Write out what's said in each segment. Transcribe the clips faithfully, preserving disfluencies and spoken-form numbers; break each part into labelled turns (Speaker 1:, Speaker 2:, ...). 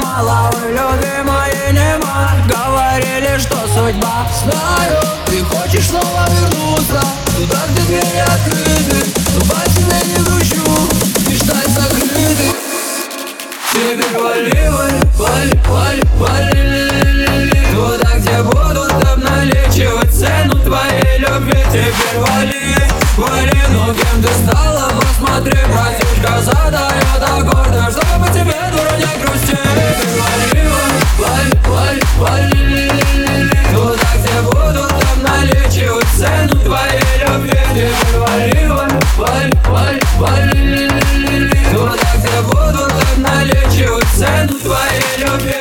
Speaker 1: мало, ой, любимой нема. Говорили, что судьба. Знаю, ты хочешь снова вернуться туда, где двери открыты, но пальцами не кручу, мечтай закрыты. Теперь вали, вали, вали, вали, вали туда, где будут обналичивать цену твоей любви. Теперь вали, вали, но кем ты стала, посмотри, братишка задает аккорды, чтобы по тебе, дура, не грусти. Теперь вали, вали, вали, вали, вали туда, где будут обналичивать цену твоей любви. Теперь вали, вали, вали, вали, вали туда, где будут обналичивать цену твоей любви.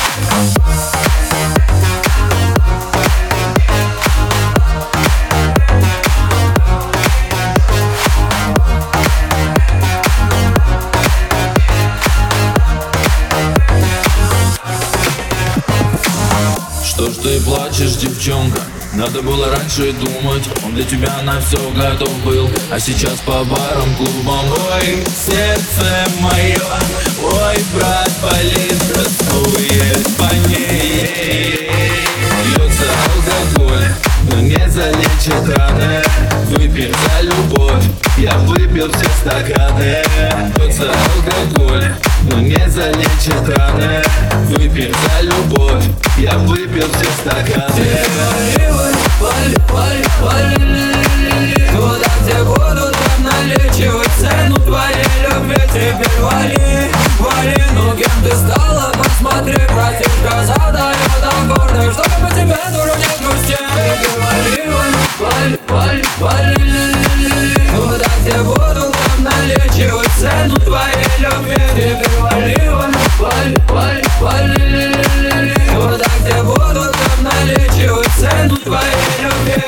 Speaker 2: Что ж ты плачешь, девчонка? Надо было раньше думать, он для тебя на все готов был. А сейчас по барам, клубам, ой, сердце мое, ой, брат болит, тоскует по ней. Льется алкоголь, но не залечит раны. Выпей за любовь, я выпил все стаканы. Льется алкоголь, но не залечит раны. Выпей за любовь, я выпил все стаканы.
Speaker 1: Вали, вали, вали туда, где будут обналичивать цену твоей любви. Теперь вали, вали, ну кем ты стала, посмотри, братишка задает аккорды, чтобы по тебе, дура, не грусти. Теперь вали, вали, вали, вали туда, где будут обналичивать цену твоей любви. Теперь вали, вали, вали, вали туда, где будут обналичивать цену твоей любви.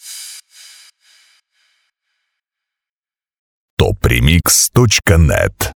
Speaker 3: топ ремикс точка нет